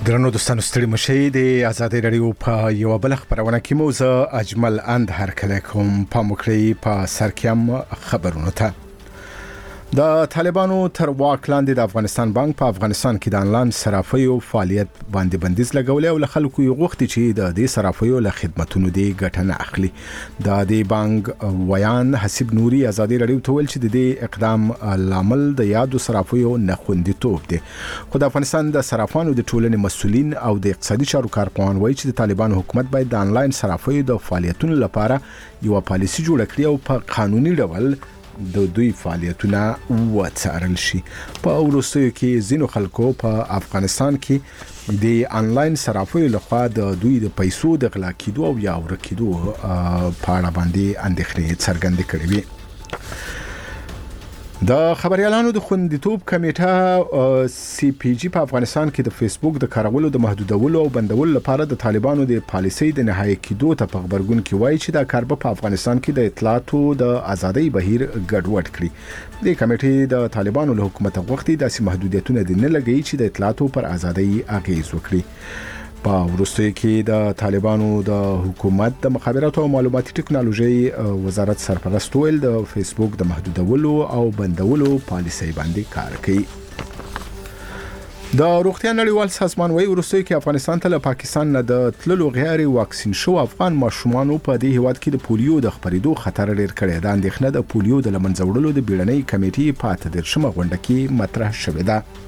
درنو دوستانو ستړي مشي د آزادۍ رادیو په یو بل خبرونه کې موزه اجمل اند هر کله کوم په مکري په سرکیم خبرونه ته د طالبانو تر واک لاندې د افغانستان بانک په افغانستان کې د انلاین صرافیو فعالیت باندې بندیز لګولې او خلکو یو غوښتي چې د دې صرافیو له خدماتونو دی ګټنه اخلي د دې بانک ویان حسیب نوري آزادۍ رادیو ته ویل چې د دې اقدام لامل د یادو صرافیو نه خوندیتوب دی خو د افغانستان د صرافانو د ټولنې مسؤلین او د اقتصادي چارو کارپوهان وایي چې د طالبانو حکومت باید د انلاین صرافیو د فعالیتونو لپاره یو پالیسي جوړ کړي او په قانوني ډول د دوی فعالیتونه وڅارل شي په وروستیو کې ځینو خلکو په افغانستان کې د انلاین صرافیو لخوا د دوی د پیسو د غلا کېدو او یا ورکېدو په اړه باندې اندېښنې څرګندې کړې وي د خبريالانو د خوندیتوب کمیټه سی پی جی په افغانستان کې د فیسبوک د کارولو د محدودولو او بندولو لپاره د طالبانو د پالیسۍ د نهایی کېدو ته په خبرګون کې وایي چې دا کار په افغانستان کې د اطلاعاتو د ازادۍ بهیر ګډوډ کړي د کمیټې د طالبانو له حکومت غوښتي داسې محدودیتونه د نه لګي چې د اطلاعاتو پر ازادۍ اغیز وکړي په وروستیو کې د طالبانو د حکومت د مخابراتو او معلوماتي ټکنالوژي وزارت سرپرست ویل د فیسبوک د محدودولو او بندولو پالیسۍ باندې کار کوي د روغتیا نړیوال سازمان وايي وروستیو کې افغانستان ته له پاکستان نه د تللو غیر واکسین شو افغان ماشومان په دې هیواد کې د پولیو د خپرېدو خطر ډېر کړی دا اندېښنه د پولیو د لمنځه د بیړنۍ کمیټې په 13مه غونډه کې مطرح شوې ده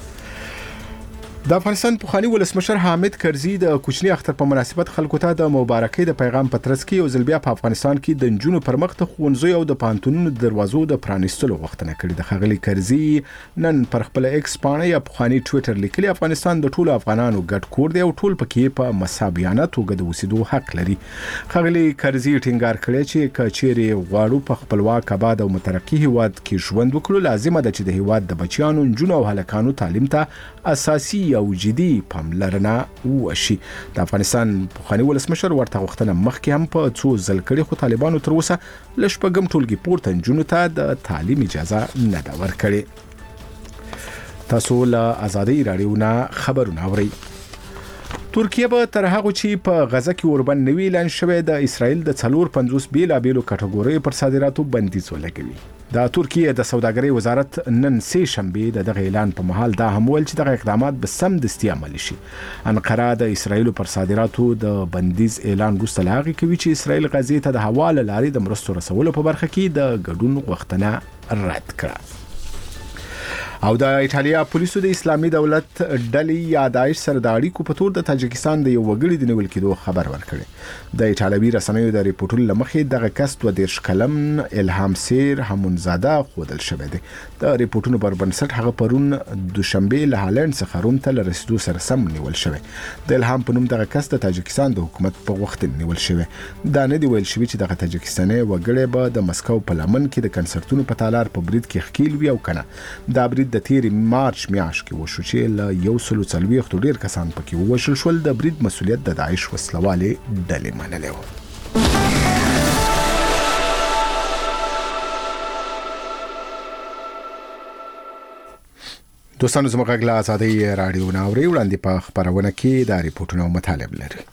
د افغانستان پخوانی ولسمشر حامد کرزي د کوچني اختر په مناسبت خلکو ته د مبارکۍ د پیغام په ترڅ کې یو ځل بیا په افغانستان کې د نجونو پر مخ د ښوونځیو او د پانتونونو د دروازو د پرانیستلو غوښتنه کړې ده ښاغلي کرزي نن پر خپل ایکس پاڼه یا پخوانی ټوئیټر لیکلي افغانستان د ټولو افغانانو ګډ کور دی او ټول پکې په مساویانه توګه د اوسېدو حق لري ښاغلي کرزي ټینګار کړی چې کچېرې غواړو په خپلواک آباد او مترقي هیواد کې ژوند وکړو لازمه ده چې د هیواد د بچیانو نجونو او هلکانو تعلیم ته اساسي او جدي پاملرنه وشي د افغانستان پخوانی ولسمشر ورته غوښتنه مخکې هم په څو ځل کړي خو طالبانو تر اوسه لشپږم ټولګي پورته نجونو ته د تعلیم اجازه نه ده ورکړې تاسو له آزادۍ رادیو نه خبرونه اورئ ترکیه به تر هغه چې په غزه کې اوربند نوی اعلان شوی د اسرائیل د 450 بیلابیلو کټګوریو پر صادراتو بندیز ولګوي د ترکیه د سوداګرۍ وزارت نن سه شنبه دغه اعلان په محل دا هم ویل چې دغه اقدامات به سم دستي عملي شي انقره د اسرائیل پر صادراتو د بندیز اعلان وروسته لاغي کوي چې اسرائیل غزې ته د حواله لارې د مرستو رسولو په برخه کې د ګډون غوښتنه رد کړه او د ایټالیا پولیسو د اسلامي دولت ډلې یا داعش سره د اړیکو په تور د تاجکستان د یو وګړي د نیول کېدو خبر ورکړي د ایټالوي رسنیو د ریپورټونو لمخې دغه کس 22 کلن الهام سیر همونزاده خودل شوی دی د ریپورټونو پر بنسټ هغه پرون دوشنبه له هالند څخه روم ته رسیدو سره سم نیول شوی د الهام په نوم دغه کس د تاجکستان د حکومت په وخت نیول شوی دا نه دی ویل شوی چې دغه تاجکستاني وګړي به د مسکو په لمن کې د کنسرتونو په تالار په برید کې ښکیل وي او کنه دا برید د تیر مارچ میاشت کې وشو چې له 140 ډیر کسان پکې وشل شول د برید مسؤلیت د داعش وسلوالې ډلې منلې و دوستانو زموږ غږ له آزادۍ رادیو نه اوري وړاندې په خبرونه کې د ریپورتونو مطالب لري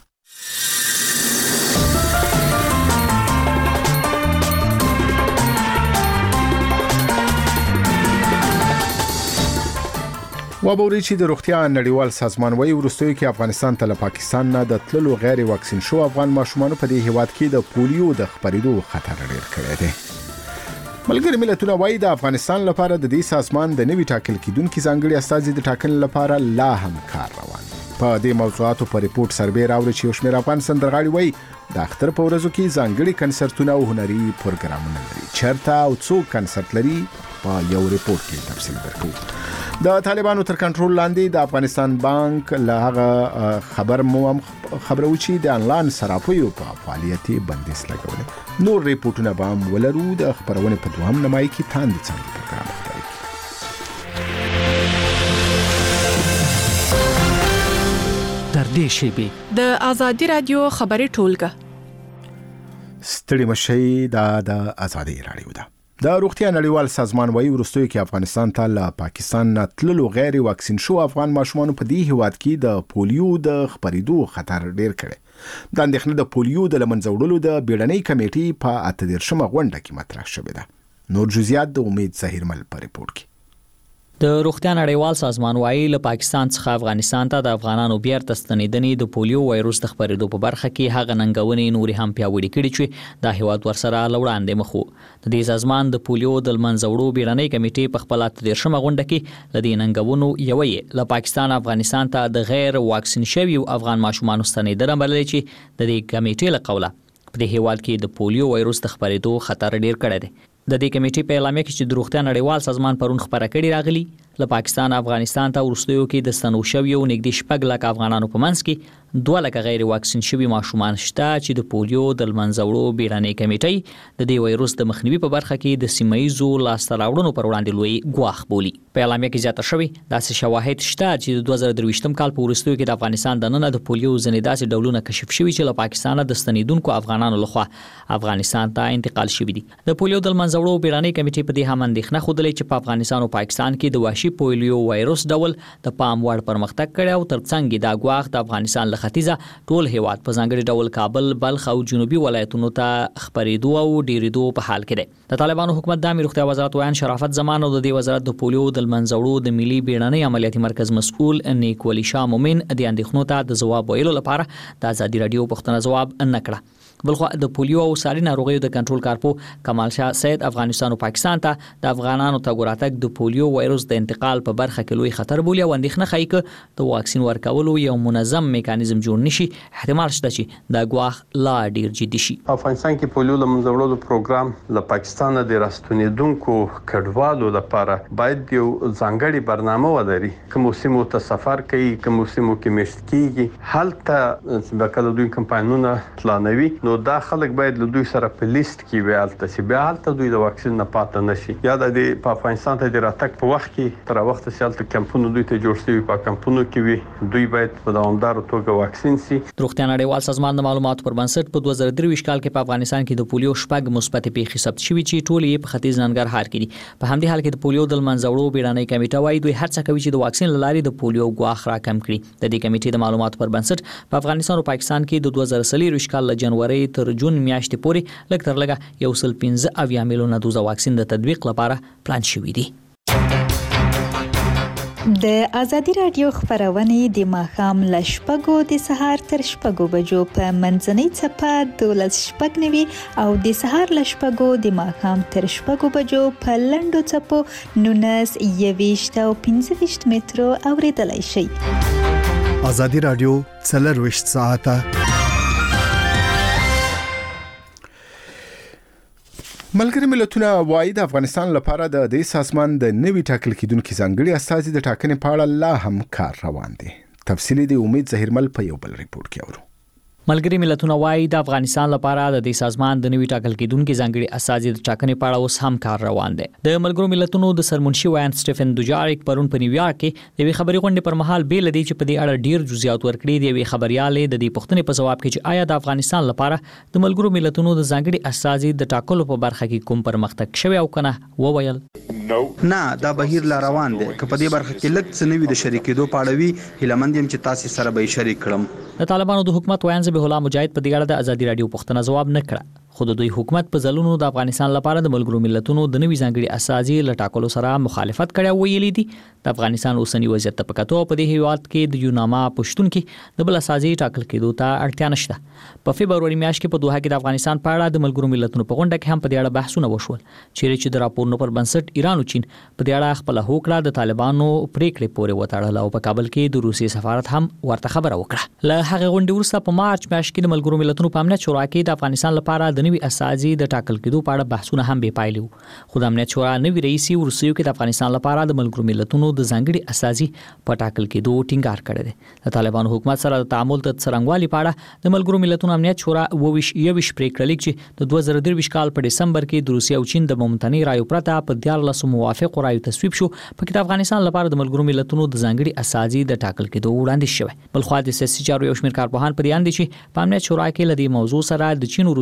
وبوري چې د روغتیا نړیوال سازمان وايي وروستیو کې افغانستان ته له پاکستان نه د تللو غیر واکسین شو افغان ماشومان په دې هیواد کې د پولیو د خپرېدو خطر ډېر کړی دی ملګری ملتونه وايي د افغانستان لپاره د دې سازمان د نوي ټاکل کېدونکو ځانګړي استازي د ټاکنې لپاره لا هم کار روان په دې موضوعاتو په ریپورت سربې راوړي چې شمیر افغان سندرغاړي وايي د اختر په ورځو کې ځانګړي کنسرتونه او هنري پروګرامونه لري چرته او څو کنسرت لري په یو ریپورت کې تفصیل درکو د طالبانو تر کنټرول لاندې د افغانستان بانک له هغه خبرو چې د انلاین صرافیو په فعالیت بندیز لګولې نور ریپورتونه به هم ولرو د خبرونه په دوهم نمای کې تاندې څنګه پروګرام خبري تر دې شی د آزادۍ رادیو خبري ټولګه ستړي مشي د آزادۍ رادیو ده د روغتیا نړیوال سازمان وايي وروستیو کې افغانستان ته له پاکستان نه تللو غیر واکسین شو افغان ماشومان په دې هیواد کې د پولیو د خپرېدو خطر ډیر کړي د اندېښنې د پولیو د لمنځه وړلو د بیړنۍ کمیټې په 18مه غونډه کې مطرح شوې ده. نور جزئیات د امید ظهیرمل په ریپورت کې. د روغتیا نړیوال سازمان وايي له پاکستان څخه افغانستان ته د افغانانو بیرته ستنېدنې د پولیو وایروس د خپرېدو په برخه کې هغه ننګونې نورې هم پیاوړې کړي چې د هیواد ورسره له وړاندې مخ وو. د دې سازمان د پولیو د لمنځه وړو بیړنۍ کمیټې په خپل 18مه غونډه کې له دې ننګونو یوې له پاکستان افغانستان ته د غیر واکسین شویو افغان ماشومانو ستنېدنه بللې چې د دې کمیټې له قوله په دې هیواد کې د پولیو وایروس د خپرېدو خطر ډیر کړی دی. د دې کمیټې په اعلامیه کې چې د روغتیا نړیوال سازمان پرون خبره کړې راغلی له پاکستان افغانستان ته ورستیو کې د ستنو شویو نږدې 6 لک افغانانو په منځ کې 2 لک غیر واکسین شوی ماشومان شته چې د پولیو د لمنځه وړو بیړنۍ کمیټې د دې وایروس د مخنیوي په برخه کې د سیمایزو لاسته راوړنو پر وړاندې لوی ګواښ بولي. په اعلامیه کې زیاته شوی داسې شواهد شته چې د 2023م کال په ورستیو کې د افغانستان د نن د پولیو ځینې داسې ډولونه کشف شوي چې له پاکستان د ستنیدونکو افغانانو لخوا افغانستان ته انتقال شوي دي. د پولیو د لمنځه وړو بیړنۍ کمیټې په دې هم اندېښنه خوده چې په افغانستان او پاکستان کې د وحشي پولیو وایروس ډول د پام وړ پرمختګ کړی او ترڅنګ دا ګواښ د افغانستان له ختیځه ټول هیواد په ځانګړي ډول کابل، بلخ او جنوبي ولایتونو ته خپرېدو او ډیریدو په حال کې دی. د طالبانو حکومت د روغتیا وزارت وایي شرافت زمان او د دې وزارت د پولیو د لمنځه وړو د ملي بیړنۍ عملیاتي مرکز مسؤل نیک ولی شاه مومن د اندېښنو ته د ځواب ویلو لپاره د ازادي رادیو پوښتنه ځواب نه کړه. بلخو د پولیو او ساري ناروغیو د کنټرول کارپو کمال شاه سید افغانستان او پاکستان ته د افغانانو ته ګوراتک د پولیو وایروس د انتقال په برخه کې لوی خطر بولي او اندېښنه ښيي چې د واکسین ورکولو یو منظم میکانیزم جوړ نشي احتمال شته چې د ګواښ لا ډیر جدي شي. افغانستان کې پولیو لمنځه وړلو پروګرام له پاکستان د راستنیدونکو کډوالو لپاره باید یو ځانګړي برنامه ولري. کوم سیمو ته سفر کوي، کوم سیمو کې مشت کیږي، هلته د کله دوی کمپاینونه پلانوي نو دا خلک باید له دوی سره په لیست کې وي چې بیا هلته دوی د واکسین نه پاتې نشي. یا د په افغانستان ته د راتګ په وخت کې تر وخت چې کمپونه دوی ته جوړ شوي په کمپونو کې وي دوی باید په دوامداره توګه واکسین شي. روغتیا نړیوال سازمان د معلوماتو پر بنسټ په 2023 کال کې په افغانستان کې د پولیو 6 مثبت پیښې ثبت شوي چې ټول یې په ختیځ ننګرهار کې دي. په همدې حال کې د پولیو د لمنځه وړو بیړنۍ کمیټه وايي دوی هڅه کوي چې د واکسین لارې د پولیو ګواښ راکم کړي. د دې کمیټې د معلوماتو پر بنسټ په افغانستان او پاکستان کې د 2023 کال له جنوري تر جون میاشتې پورې لږ تر لږه 115 میلیونه دوزه واکسین د تطبیق لپاره پلان شوی دی. د ازادي رادیو خبرونه د ماښام له 6 د سهار تر 6 بجو په منځنۍ چپه 12:09 او د سهار له 6 د ماښام تر 6 بجو په لنډو چپو 19 او 15 مترو اوریدلای شئ. ازادي رادیو 24 ساعته. ملګری ملتونه وايي د افغانستان لپاره د دې سازمان د نوي ټاکل کېدونکو ځانګړي استازي د ټاکنې په اړه لا هم کار روان دی. تفصیلی د امید ظهیرمل په یو بل ریپورت کې اورو. ملګری ملتونه وايي د افغانستان لپاره د دې سازمان د نوي ټاکل کېدونکو ځانګړي استازي د ټاکنې په اړه اوس هم کار روان دی. د ملګرو ملتونو د سرمنشي وایان سټیفن دوجاریک پرون په نیویارک کې د خبري غونډې پر مهال بیل دی چې په دې اړه ډیر جزئیات ورکړي دی. خبريالې د دې پوښتنې په جواب کې چې آیا د افغانستان لپاره د ملګرو ملتونو د ځانګړي استازي د ټاکلو په برخه کې کوم پرمختګ شوی او کنه وویل نه دا بهیر لا روان دی. که په دې برخه کې لږ څه نوي د شریکېدو پاړوي هیلمند يم چې تاسو سره به شریک کړم. د طالبانو د حکومت وایان ذبیح الله مجاهد په دې اړه د ازادي رادیو پوښتنه ځواب نه کړه. خو د دوی حکومت په ځلونو د افغانستان لپاره د ملګرو ملتونو د نوي ځانګړي استازي له ټاکلو سره مخالفت کړی ویلي دي. د افغانستان اوسنی وضعیت په کتو په دې هیواد کې د یوناما پښتون کې د بل استازي ټاکل کېدو ته اړتیا نشته. په فبرवरी میاشت کې په دوحه کې د افغانستان په اړه د ملګرو ملتونو په غونډه کې هم په دې اړه بحثونه وشول چې د راپورونو پر بنسټ ایران او چین په دې اړه خپل هوکړه د طالبانو پریکړې پورې وتړل او په کابل کې د روسي سفارت هم ورته خبره وکړه. له هغه غونډې وروسته په مارچ میاشت کې د ملګرو ملتونو په امنیت شورا کې د افغانستان لپاره د نوي استازي د ټاکل کېدو په اړه بحثونه هم بې پایلې وو. خو د امنیت شورا نوي رئیس ورسیو کې د افغانستان لپاره د ملګرو ملتونو د ځانګړي استازي په ټاکل کېدو ټینګار کړی دی. د طالبانو حکومت سره د تعامل د څرنګوالي په اړه د ملګرو ملتونو امنیت شورا یوش پریکړه لیک چې د 2023 کال په دسمبر کې د روسیې او چین د ممتنع رایو پرته په 14 موافق رایو تصویب شو. په کې د افغانستان لپاره د ملګرو ملتونو د ځانګړي استازي د ټاکل کېدو وړاندیز شوی. بل خو د سیاسي چارو یو شمېر کارپوهان په دې اند چې په امنیت شورا کې لدی موضوع سره د چین او روسیې مخالفت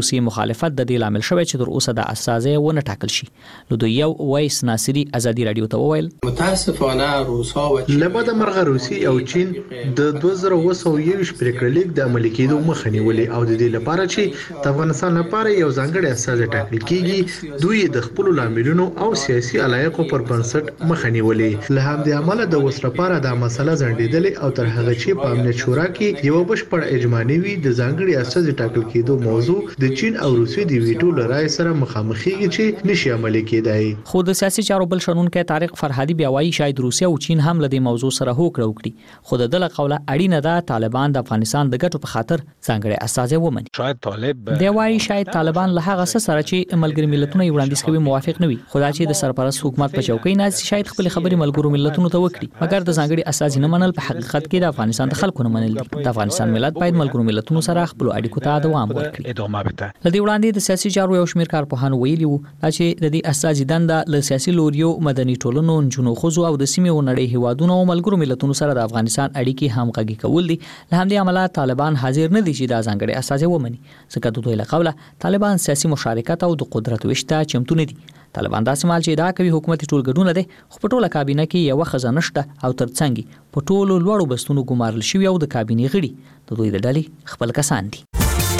مخالفت د دې لامل شوی چې تر اوسه د اساسي ونه ټاکل شي. نو دوی یو وایس ناصری ازادي رادیو ته وویل متاسفانه روسا و چین لبد مرغه روسي او چین د 2021 پریکړه لیک د عملي کېدو مخه نیولې او د دې لپاره چې د افغانستان لپاره یو ځانګړی اساس ټاکل کیږي دوی د خپل لاملونو او سیاسي علایقو پر بنسټ مخه نیولې. له همدې عمله د اوس لپاره د مسله ځنډېدلې او تر هغه چې په امنیت شورا کې یو بشپړ اجماع نیوي د ځانګړي اساس ټاکل کېدو موضوع د چین او روسي د ویټو لرای سره مخامخېږي چې نشي عملي کېدای. خو د سیاسي چارو بل شنونکو طارق فرهادي بیا وایي شاید روسیا او چین هم له دې موضوع سره هوکړه وکړي خو د دغه قوله اړینه ده طالبان د افغانستان د ګټو په خاطر ځانګړي اساس ومني. شاید طالب دی وایي شاید طالبان له هغه څه سره چې ملګری ملتونه یې وړاندیز کوي موافق نه وي خو دا چې د سرپرست حکومت په چوکۍ ناست شاید خپل خبرې ملګرو ملتونو ته وکړي مګر د ځانګړي اساس نه منل په حقیقت کې د افغانستان د خلکو نه منل دي. د افغانستان ملت باید ملګرو ملتونو سره خپل اړیکو ته دوام ورکړي. لدې وړاندې د سیاسي چارو یو شمېر کارپوهانو ویلي وو چې د دې اساسي دنده له سیاسي لوریو مدني ټولنو جنو خوځو او د سیمې ونړۍ هیوادونو او ملګرو ملتونو سره د افغانستان اړیکې همغږي کول دي. له همدې عمله طالبان حاضر نه دي چې د ځانګړي اساس ومني ځکه د دوی له قوله طالبان سیاسي مشارکت او د قدرت ویش ته چمتو نه دي. طالبان داسې مال چې دا کوي حکومت ټول ګډون دي خو په ټوله کابینه کې یو خزانه نشته او ترڅنګ په ټولو لوړو بستونو ګمارل شوی او د کابینې غړي د دوی د ډلې خپل کسان دي.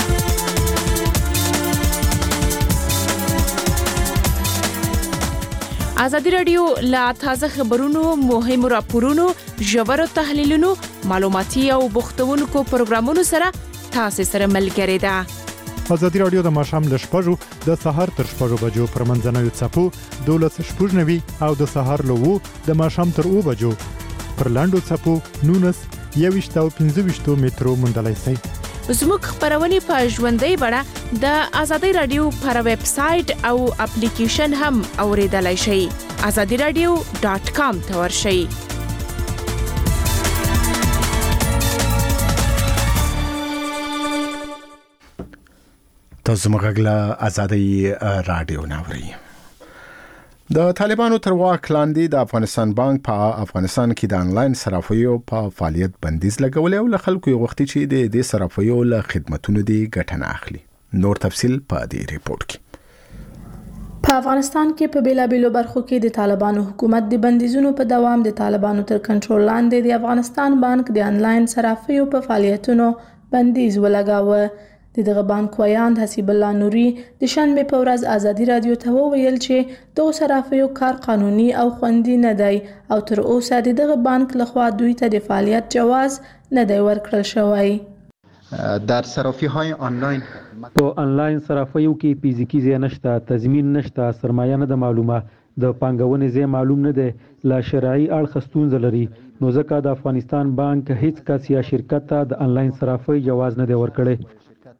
ازادي رادیو لا تازه خبرونو مهمو راپورونو ژورو تحلیلونو معلوماتي او بوختونکو پروګرامونو سره تاسو سره ملګری ده. ازادي رادیو د ماښام ل 6:00 د سحر تر 6:00 بجو پر منځنوي څپو 12:90 او د سحر له 2 د ماښام تر 2 بجو پر لاندو څپو 19 او 15 مترو مندلای سي. زموږ خبرونه په ژوندۍ بڼه د ازادي رادیو پر ویب سټ او اپلیکیشن هم اوریدلای شئ. azadiradio.com ته ورشئ. تاسو مګلا ازادي رادیو ناوړي. د طالبانو تر واک لاندې د افغانستان بانک په افغانستان کې د انلاین صرافیو په فعالیت بندیز لګولې او له خلکو یو وخت چې د دې صرافیو له خدماتونو دی ګټنه اخلي. نور تفصيل په دې ریپورت کې. په افغانستان کې په بیلابیلو برخو کې د طالبانو حکومت د بندیزونو په دوام د طالبانو تر کنټرول لاندې د افغانستان بانک د انلاین صرافیو په فعالیتونو بندیز ولګاوه. دغه بانک ویاند حسیب الله نوري د شنبه په ورځ ازادي رادیو ته وویل چې د صرافیو کار قانوني او خوندي نه دی او تر اوسه دغه بانک لخوا دوی ته د فعالیت جواز نه دی ورکړل شوی. در صرافی‌های آنلاین په آنلاین صرافیو کې فزیکی ځای نشته، تضمین نشته، سرمایه نه د معلومه، د پانګونې ځای معلوم نه دی، لا شرعي اړخ ستونزه لري. نو ځکه د افغانستان بانک هیڅ کس یا شرکت ته د آنلاین صرافی جواز نه دی ورکړی.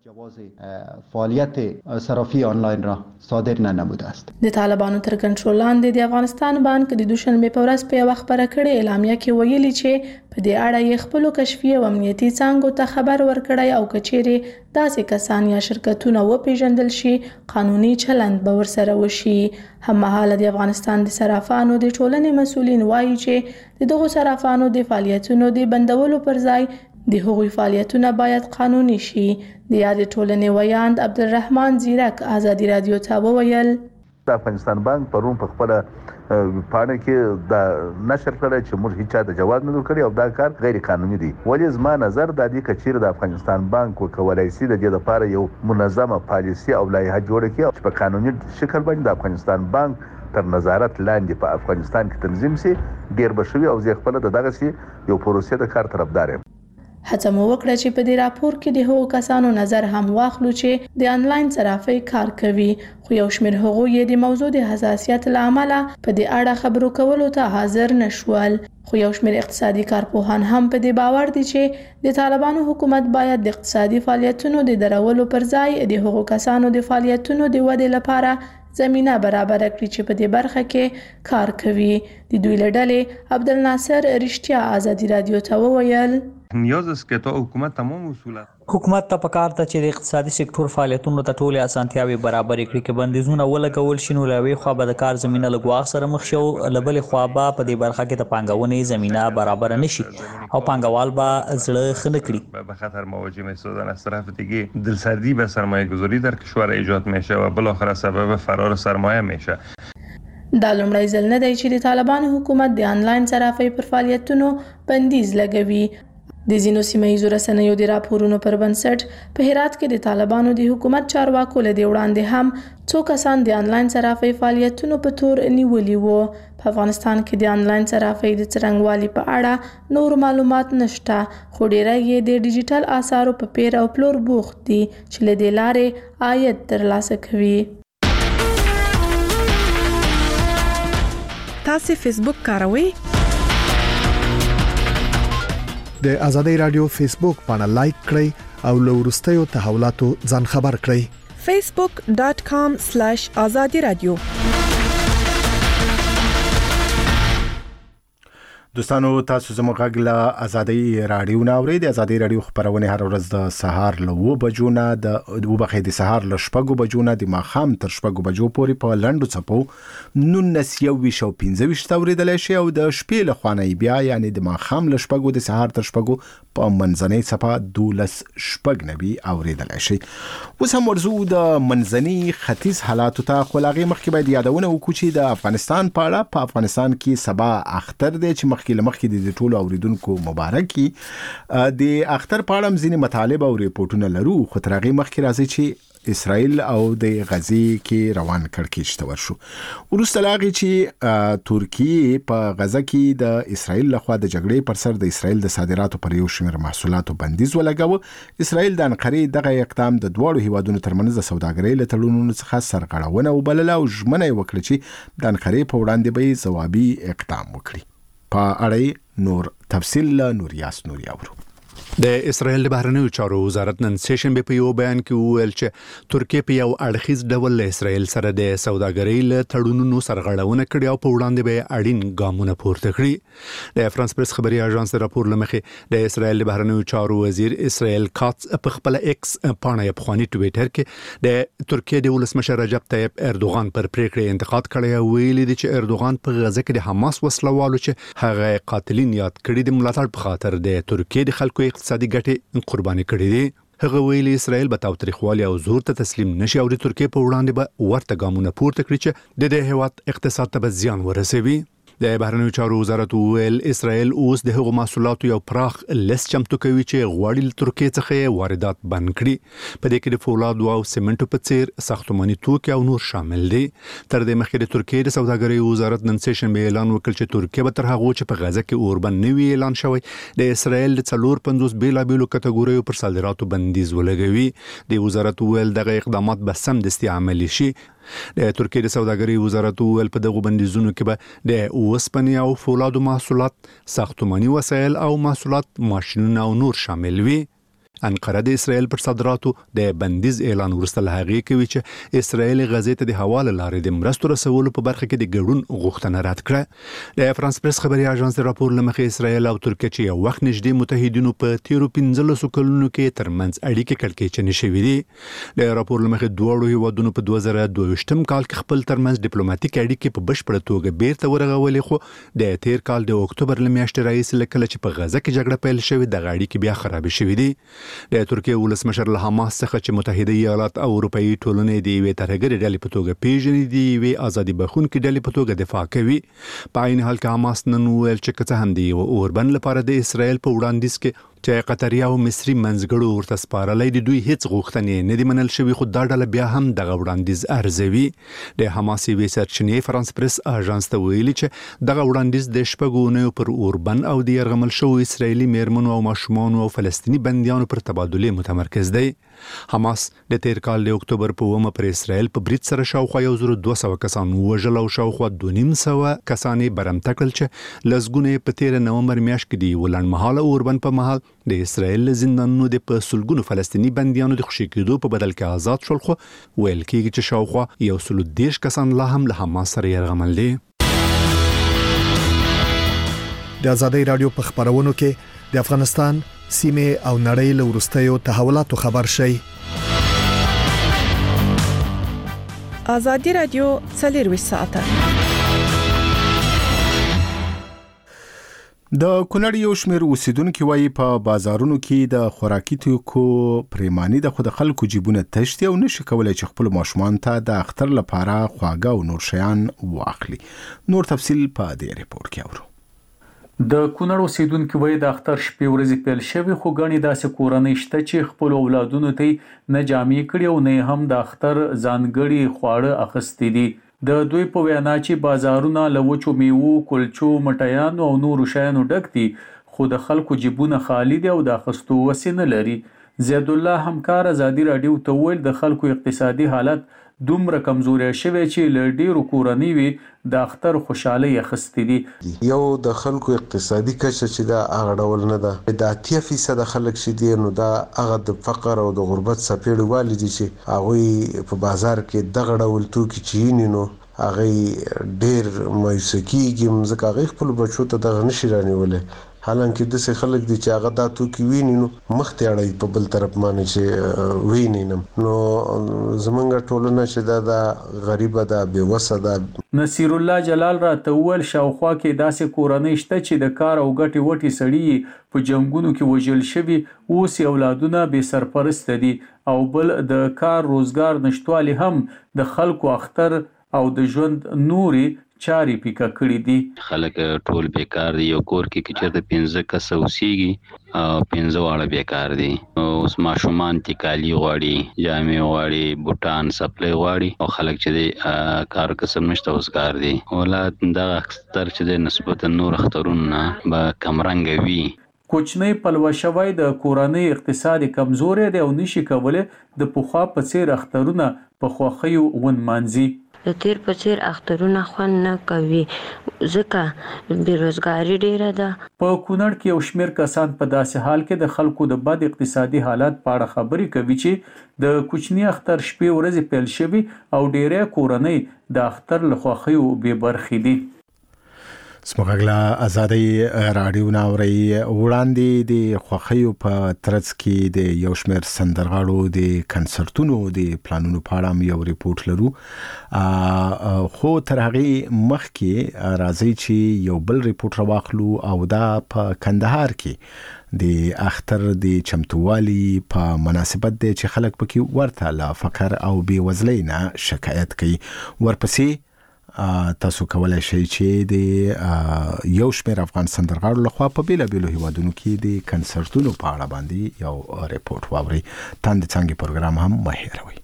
فعالیت صرافی آنلاین را صادر نموده است. د طالبانو تر کنټرول لاندې د افغانستان بانک د دوشنبه په ورځ په وخت پر کړې اعلامیه کې ویلي چې په دې اړه یې خپل کشفي او امنیتي څنګه ته خبر ورکړی او کچېري داسې کسان یا شرکتونه و پیژندل شي قانوني چلند به ورسره وشي. هممهاله د افغانستان د صرافانو د ټولنې مسؤلین وایي چې دغه صرافانو د فعالیتونو د بندولو پر ځای د هغوی فعالیتونه باید قانوني شي. د یاد ټولنې ویاند عبدالرحمن زیرک ازادي رادیو ته وویل د افغانستان بانک پرون په خپل پاڼه کې د نشر کړی چې موږ هیڅ د جواز نه ورکړي او دا کار غیر قانوني دی. ولې زما نظر د دې کچیر د افغانستان بانک وکولای شي د دې لپاره یو منظمه پالیسي او لایحه جوړه کړي چې په قانوني شکل باندې د افغانستان بانک تر نظارت لاندې په افغانستان کې تنظیم شي. ډیر بشوي او زه خپل دغه سي یو پروسې د کار طرفدار یم. هڅه مو وکړه چې په دې راپور کې د هغو کسانو نظر هم واخلو چې د انلاین صرافۍ کار کوي خو یو شمېر هغو یې د موضوع د حساسیت له امله په دې اړه خبرو کولو ته حاضر نشول. خو یو شمېر اقتصادي کارپوهان هم په دې باور دي چې د طالبانو حکومت باید د اقتصادي فعالیتونو د درولو پر ځای د هغو کسانو د فعالیتونو د ودې لپاره زمينه برابر کړي چې په دې برخه کې کار کوي. د دوی له ډلې عبدالناصر رښتیا ازادي رادیو ته وویل نیاز است که تا حکومت تمام اصول حکومت ته پکار ته چې د اقتصادي سکتور فعالیتونو ته ټولې اسانتیاوي برابر کړي کې بندیزونه ولګول شي نو لوي خو به د کار زمينه لګواغ سره مخ شو لبل خو به په دې برخه کې د پانګونې زمينه برابر نشي او پانګوال به زړه خنه کړي به خطر مواجه می‌شدن از طرف دیگه دلسردی به سرمایه‌گذاری در کشور ایجاد میشه و بالاخره سبب فرار سرمایه میشه. دا لومړی ځل نه دی چې د طالبانو حکومت د آنلاین صرافۍ پر فعالیتونو بندیز لګوي. د ځینو سیمه‌ییزو رسنیو د راپورونو پر بنسټ په هرات کې د طالبانو د حکومت چارواکو له دې وړاندې هم څو کسان د آنلاین صرافۍ فعالیتونو په تور نیولي وو. په افغانستان کې د آنلاین صرافۍ د څرنګوالي په اړه نور معلومات نشته خو ډیری یې د ډیجیټل آثارو په پیر او پلور بوخت دي چې له دې لارې عاید ترلاسه کوي. تاسو فیسبوک کاروئ؟ د آزادۍ رادیو فیسبوک باندې لایک کړئ او له وروستیو تحولاتو ځان خبر کړئ. facebook.com/azadi radio. دوستانو تاسو زموږ غږ له آزادۍ رادیو نه اورئ. د آزادۍ رادیو خبرونه هر ورځ د سهار له 9 بجو نه د سهار له 6 بجو نه د ماښام تر 6 بجو پورې په لنډو څپو 19:15 اوریدل شي او د شپې له خوانې بیا یعنی د ماښام له 6 د سهار تر 6 په منځنۍ څپه 12:90 اوریدل شي. اوس هم ورزو د منځني ختیځ حالاتو ته خلاغي مخکې باید یادونه وکړو چې د افغانستان په اړه په افغانستان کې سبا اختر دی چې مخکې د ټولو اوریدونکو مبارکي. د اختر په اړه ځینې مطالب او ریپورتونه لرو خو تر هغه مخکې راځي چې اسرائیل او د غزې کې روان کړکېچ ته ورشو. وروسته لاغي چې ترکیه په غزه کې د اسرائیل لخوا د جګړې پر سر د اسرائیل د صادراتو پر یو شمېر محصولاتو بندیز ولګاوه. اسرائیل د انقرې دغه اقدام د دوړو هیوادونو ترمنځ د سوداګرۍ له تړونونو څخه سرغړونه وبلله او ژمنه وکړه چې د انقرې په وړاندې به ځوابي اقدام وکړي. په اړه نور تفصیل نوریاس نوریاورو. د اسرائیل د بهرنیو چارو وزارت نن سیشنبه په یو بیان کې وویل چې ترکیه په یو اړخیز ډول له اسرائیل سره د سوداګرۍ له تړونونو سرغړونه کړې او په وړاندې به اړین ګامونه پورته کړي. د فرانس پریس خبري اژانس راپور لمخې د اسرائیل د بهرنیو چارو وزیر اسرائیل کاتس په خپل ایکس پاڼه په خواني ټویټر کې د ترکیه د ولسمشر رجب طیب اردوغان پر پریکړې انتقاد کړی او ویلي دی چې اردوغان په غزه کې د حماس وسلوالو چې هغه قاتلین یاد کړي د ملاتړ په خاطر د ترکیه د خلکو اقتصادي ګټې قرباني کړې دي. هغه ویلي اسرائیل به تاوتریخوالي او زور ته تسلیم نشي او د ترکیه په وړاندې به ورته ګامونه پورته کړي چې د دې هیواد اقتصاد ته به زیان ورسوي. د بهرنیو چارو وزارت ویل اسرائیل اوس د هغو محصولاتو یو پراخ لیست چمتو کوي چې غواړي له ترکیه څخه واردات بند کړي. په دې کې د فولاد او سیمنټو په څیر ساختماني توکي او نور شامل دي. تر دې مخکې د ترکیه د سوداګرۍ وزارت نن سیشنبه اعلان وکړ چې ترکیه به تر هغه چې په غزه کې اوربند نوی اعلان شوی د اسرائیل د 450 بیلابیلو کټګوریو پر صادراتو بندیز ولګوي. د وزارت ویل دغه اقدامات به سمدستي عملي شي. د ترکیه د سوداګرۍ وزارت ویل په دغه بندیزونو کې به د اوسپنې او فولادو محصولات، ساختماني وسایل او محصولات ماشینونه او نور شامل وي. انقره د اسرائیل پر صادراتو د بندیز اعلان وروسته له هغې کوي چې اسرائیل غزې ته د هوا له لارې د مرستو رسولو په برخه کې د ګډون غوښتنه رد کړه. د فرانس پریس خبري اژانس راپور لمخې اسرائیل او ترکیه چې یو وخت نږدې متحدینو په تیرو 15 کلونو کې ترمنځ اړیکې کړکېچنې شوې دي. د راپور لمخې دوه هیوادونو په 2022 کال کې خپل ترمنځ ډیپلوماټیک اړیکې په بشپړه توګه بیرته ورغولې خو د تیر کال د اکتوبر له میاشتې راهیسې کله چې په غزه کې جګړه پیل شوې د اړیکې بیا خراب شوې دي. د ترکیه ولسمشر له حماس څخه چې متحده ایالات او اروپאי ټولنې د یوې ترهګرې ډلې په توګه پیژني دي یوې ازادي بخښونکې ډلې په توګه دفاع کوي. په عین حال کې حماس نن ویل چې که څه هم دی اوربند لپاره د اسرائیل په وړاندیز کې چې قطري او مصري منځګړو ورته سپارلې دي دوی هیڅ غوښتنې نه دي منل شوی خو دا ډله بیا هم دغه وړاندیز ارزوي. د حماس وی سرچینې فرانس پریس اژانس ته ویلي چې دغه وړاندیز د شپږونو پر اوربند او د يرغمل شو اسرایلی میرمنو او ماشومان او فلسطینی بنديانو پر تبادله متمرکز دی. حماس د تیر کال د اکتوبر په 1 پر اسرائیل په برید سره شاوخوا 1200 کسان وژل او شاوخوا 250 کسان برمته کړل چې لزګونه په 13 نومبر میاشت کې دی ولن مهاله اوربند په مهال د اسرائیل زندانونو د پسلګونو فلسطینی بنديانو د خوشی کېدو په بدل کې آزاد شول خو ویل کېږي چې شاوخوا 130 کسان لا هم له حماس سره يرغمل دي. د آزادۍ رادیو په خبرونو کې د افغانستان سیمه او نړۍ له ورستیو تحولاتو خبر شي. ازادي رادیو 24 ساعته. د کونړ یو شمېر اوسیدونکو وايي په بازارونو کې د خوراکي توکو پریمانی د خود خلکو جیبونه تشتي او نشي کولای چې خپل ماشومان ته د اختر لپاره خواږه او نور شیان واخلي. نور تفصیل په دې ریپورت کې اورو. د کونړ اوسیدونکو وايي د اختر شپې ورځې پیل شوی خو غني داسې کورنۍ شته چې خپل اولادونو ته نه جامې کړي او نه هم د اختر ځانګړي خواړه اخستي دي. د دوی په وینا چې بازارونه له وچو میوو، کلچو، مټیانو او نورو شیانو ډک دي خو د خلکو جیبونه خالی دي او د اخستو وسې نه لري. زید الله همکار ازادي رادیو ته ویل د خلکو اقتصادي حالت دومره کمزوري شوی چې له ډیرو کورنۍ وي د اختر خوشحالي اخستې دي. یو د خلکو اقتصادي کچه چې دا هغه ډول نه ده، د 80% خلک چې دي نو دا هغه د فقر او د غربت څپېړې والي دي چې هغه په بازار کې دغه ډول توکي چې نو هغه ډیر مایوس کیږي ځکه هغه خپل بچو ته دغه نشي رانیولې. حالانکه د څه خلک دي چې هغه د توکي ویني نو مخ ته اړای په بل طرف باندې چې ویني نو زمونږ ټولنه چې دا غریبه ده، بې وسه ده. نصیر الله جلال را تول شاوخوا کې داسې کورنۍ شته چې د کار او ګټي وټي سړي په جنگونو کې وژل شوي، اوس اولادونه بې سرپرست دي او بل د کار روزګار نشټوالي هم د خلکو اختر او د ژوند نوري چاري پیکا کړی دي. خلک ټول بیکار دي، یو کور کې چې 15 کس اوسېږي او 15 واړه بیکار دي. اوس ماشومان تکالی غواړي، جامې غواړي، بوټان سپلای غواړي او خلک چې کار قسم نشته اوس کار دي. اولاد د اختر چې نسبتا نور اخترونه به کمرنګ وي. کوچنی پلوه شوی د کورنۍ اقتصادي کمزوري دی او نشي کولای د پخوا په څیر اخترونه په خوښیو ونمانځي. د تیر په څیر اخترونه خوند نه کوي ځکه بیروزګاری ډیره ده. په کونړ کې یو شمېر کسان په داسې حال کې د خلکو د بد اقتصادي حالت په اړه خبرې کوي چې د کوچني اختر شپې ورځې پیل شوي او ډیره کورنۍ د اختر له خوښیو بې برخې دي. سمغلا ازادي رادیو ناوري وړاندې د خوخیو په ترڅ کې د یو شمېر سندرغاړو د کنسرتونو د پلانونو په اړه یو ریپورت لرو، خو تر هغه مخکې راځي چې یو بل ریپورت راواخلو او دا په کندهار کې د اختر د چمتووالي په مناسبت دی چې خلک پکې ورته له فقر او بېوزلۍ نه شکایت کوي. ورپسې تاسو کولای شئ چې د یو شمېر افغان سندرغاړو لخوا په بیلابیلو هیوادونو کې د کنسرتونو په اړه باندې یو ریپورت واورئ. تاند څنګه پروګرام هم مه هېروئ.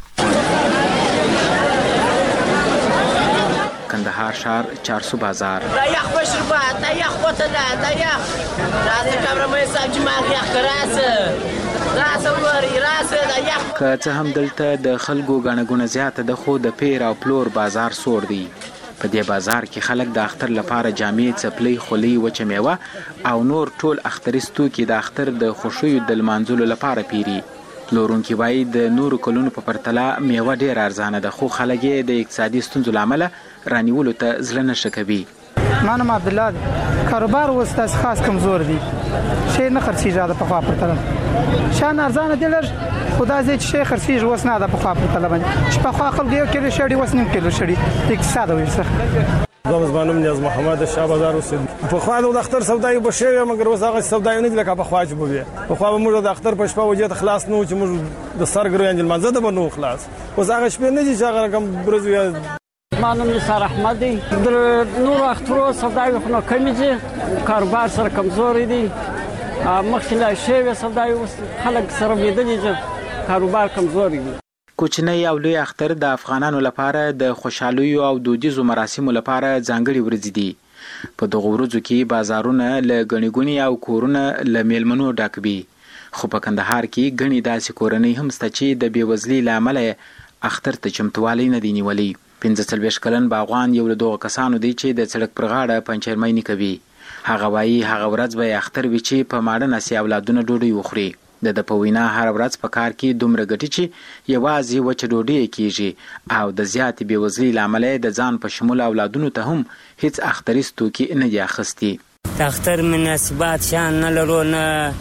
کندهار ښار چارسو بازار دا یخ بشربات دا یخ وطنه دا یخ راځي کامرمې صاحب چې ما یخ راسه وري راسه دا یخ. که څه هم دلته د خلکو غنغونه زیاته ده خو د پیر او پلور بازار سوړ دی. په دې بازار کې خلک د اختر لپاره جامې، څپلۍ، خولۍ، وچه میوه او نور ټول اختري توکي د اختر د خوښیو د لمانځلو لپاره پیري. پلورونکي وایي د نورو کلونو په پرتله میوه ډېره ارزانه ده خو خلک یې د اقتصادي ستونزو له امله رانیولو ته زړه نه ښه کوي. منم عبدالله دی کاروبار اوس داسې خاص کمزور دی، شی نه خرڅېږي د پخوا پرتله. شیان ارزانه دی لږ خو دا ځای چې شی خرڅېږي اوس نه د پخوا پرتله باندې. چې پخوا خلکو 1 کیلو شړي اوس 9 کیلو شړي د اقتصاد ورڅخه. زما نوم نیاز محمد شاه بازار اوسېدم. پخوا د اختر سودايي به شوی مګر اوس هغه سودايي نه دي لکه پخوا چې به پخوا به موږ د اختر په شپه وجه ته خلاص نه و چې موږ د سرګرو انجل منځ ته بنو خلاص. اوس هغه شپه نه دي چې هغه رقم برزوي. مانم نثار احمد دی. د نور اخترو سودايي خو نه کمی دي، کاروبار سره کمزوري دي. مخکې لا شوی سودايي اوس خلک سره لیدلي چې کاروبار کمزوري دي. کوچنی او لوی اختر د افغانانو لپاره د خوشحالیو او دودیزو مراسمو لپاره ځانګړي ورځې دي. په دغه ورځو کې بازارونه له ګڼې ګوڼې او کورونه له میلمنو ډک وي. خو په کندهار کې ګڼې داسې کورنۍ هم شته چې د بېوزلۍ له امله اختر ته چمتووالی نه دی نیولی. 45 کلن باغوان یو له دغو کسانو دی چې د سړک پر غاړه پنچرمیني کوي. هغه وایي هغه ورځ به اختر وي چې په ماړه نسي اولادونه ډوډۍ وخوري. د په وینا هر ورځ په کار کې دومره ګټي چې یوازې وچه ډوډۍ کیږي او د زیاتې بېوزلۍ له امله د ځان په شمول اولادونو ته هم هیڅ اختري توکي نه دي اخیستي. د اختر مناسبات شیان نه لرو، نه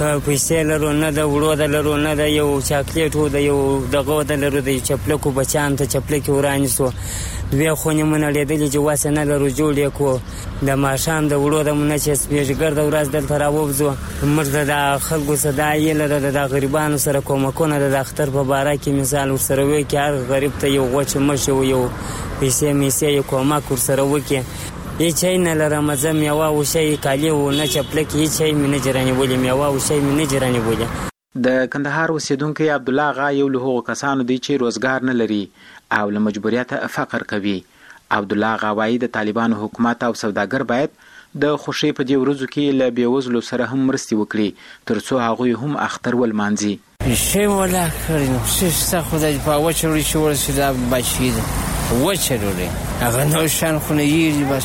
پیسې لرو نه د وړو د لرو نه د یو چاکلیټ و د یو دغه د لرو د چپلکو بچان ته چپلکې ورانیسو دوی خونې مونږ نړېدلې چې واسه نه لرو جوړ یې کړو د ماښام د وړو د مونږ چې سپېژګرده ورځ دلته راووځو موږ د خلکو څه دا هیله ده د غریبانو سره کومکونه د اختر په باره کې مثال ورسره وکړي چې هر غریب ته یو غوښه مشې و یو پیسې میسې یو کومک ورسره وکړي هیڅ شی نه لرم زه میوه و شی کالي و نه چپلکې هیڅ شی مې نه دي رانیولي میوه و شی مې نه دي رانیولي د کندهار اوسیدونکی عبدالله آغا یو له هغو کسانو دی چې روزګار نه لري او له مجبوریته فقر کوي. عبدالله آغا وایي د طالبانو حکومت او سوداګر باید د خوښۍ په دې ورځو کې له بېوزلو سره هم مرستې وکړي تر څو هغوی هم اختر ولمانځي. شی ولا کړی نو څه خدای په وچه وړي چې ورسې دا بچي ده وچه ډوډۍ هغه نو شان خو نه یېږي بس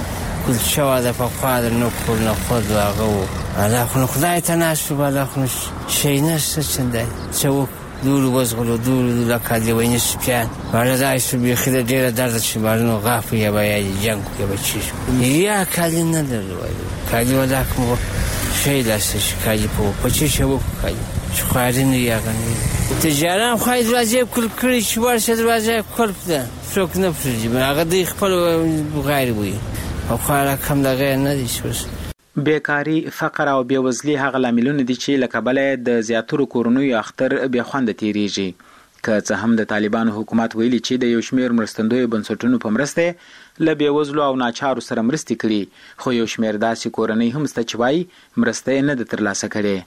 کلچه وه د پخوا د نکل نخود و هغه و الله خو نو خدای ته ناست شو الله خو نو شی نشته چندی څه وکړو دورو وزغلو دورو لکه لیوني سپیان بالا دا شو بیخي د ډېره درده چې بالونو غاپو یا به یا جنګ یا به چی شو یا کالي نه لرو کالي ولا کوم شی داسې چې کالي په چی چې وکړو کالي چې خواري نه یې هغه نه تجاران خواهی دروازې کل کړي چې ورشه دروازه کلپ ده څوک نه پرېږدي هغه دوی خپل غیر وي او خو کم دغه نه دي چې بیکاری، فقر او بېوزلي هغه لاملونه دي چې له کبله د زیاترو کورنیو اختر بې خونده تېرېږي. که څه هم د طالبانو حکومت ویلي چې د یو شمېر مرستندویو بنسټونو په مرسته له بېوزلو او ناچارو سره مرستې کړي، خو یو شمېر داسې کورنۍ هم شته چې وایي مرسته یې نه ده ترلاسه کړې.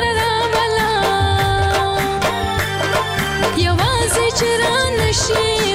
She